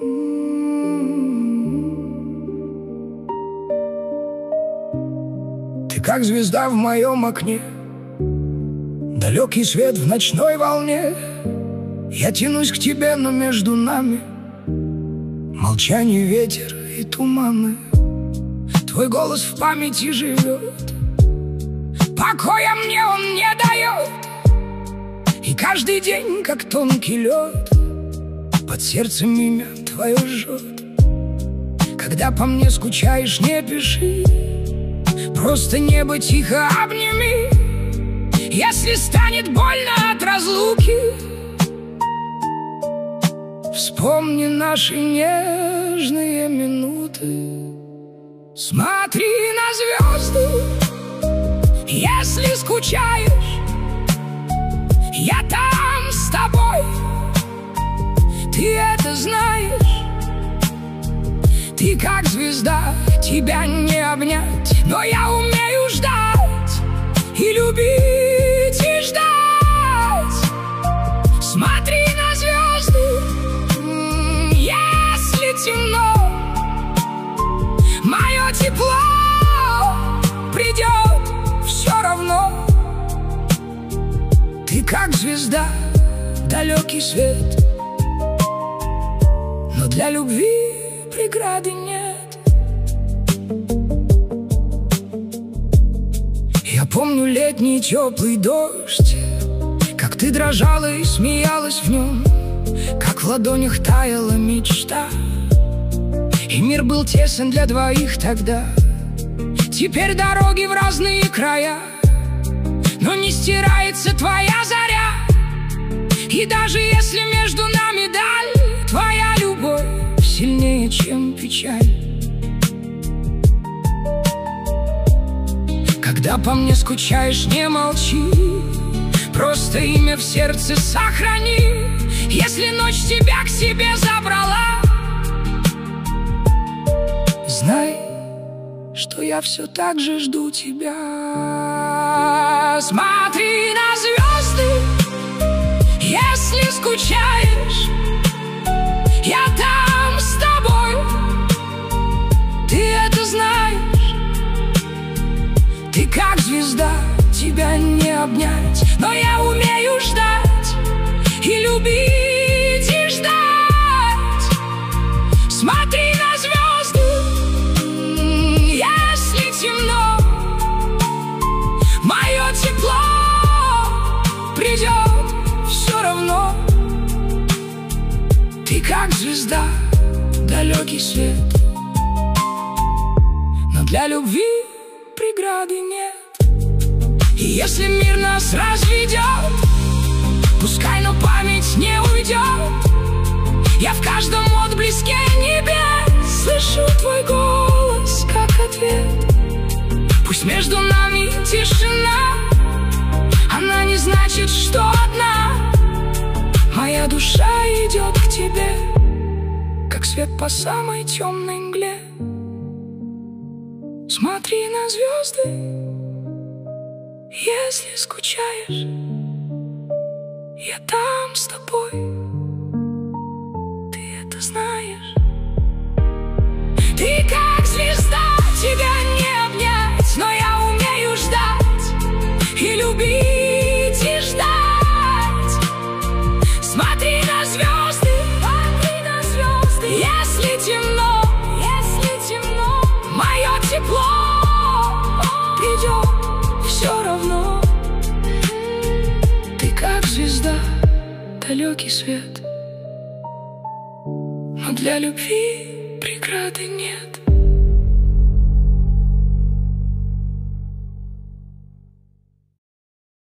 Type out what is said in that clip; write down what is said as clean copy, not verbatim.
Ты как звезда в моем окне, далекий свет в ночной волне. Я тянусь к тебе, но между нами молчание, ветер и туманы. Твой голос в памяти живет, покоя мне он не дает. И каждый день, как тонкий лед, под сердцем имя твое жжет. Когда по мне скучаешь, не пиши, просто небо тихо обними. Если станет больно от разлуки, вспомни наши нежные минуты. Смотри на звезды, если скучаешь, я там с тобой. Ты это знаешь, ты как звезда, тебя не обнять, но я умею ждать и любить, и ждать. Смотри на звезды, если темно, мое тепло придет все равно. Ты как звезда, далекий свет, но для любви преграды нет. Я помню летний теплый дождь, как ты дрожала и смеялась в нем, как в ладонях таяла мечта. И мир был тесен для двоих тогда. Теперь дороги в разные края, но не стирается твоя заря. И даже если между нами даль, твоя любовь сильнее, чем печаль. Когда по мне скучаешь, не молчи, просто имя в сердце сохрани. Если ночь тебя к себе забрала, знай, что я все так же жду тебя. Смотри на звезды, если скучаешь, я там с тобой. Ты это знаешь, ты как звезда, тебя не обнять, но я умею ждать и любить, и ждать. Смотри на звезды, если темно, мое тепло придет все равно. Ты как звезда, далекий свет, но для любви преграды нет. И если мир нас разведет, пускай, но память не уйдет. Я в каждом отблеске небес слышу твой голос, как ответ. Пусть между нами тишина, она не значит, что одна. Моя душа идет к тебе, как свет по самой темной мгле. Смотри на звезды, если скучаешь, я там с тобой. Ты это знаешь, ты как звезда, тебя не обнять, но я умею ждать и любить, и ждать. Смотри на звезды, если темно, мое тепло придет все равно. Ты как звезда, далекий свет, но для любви преграды нет.